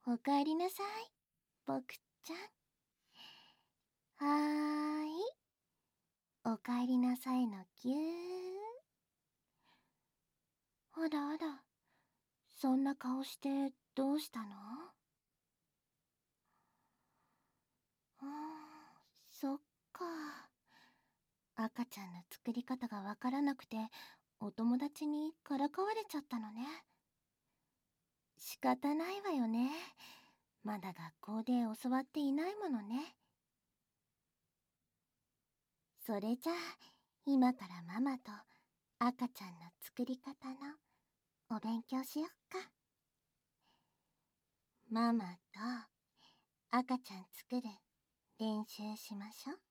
おかえりなさい、僕ちゃん。はーい。おかえりなさいのぎゅー。あらあら、そんな顔してどうしたの？そっか。赤ちゃんの作り方がわからなくて、お友達にからかわれちゃったのね。仕方ないわよね。まだ学校で教わっていないものね。それじゃあ、今からママと赤ちゃんの作り方のお勉強しよっか。ママと赤ちゃん作る練習しましょ。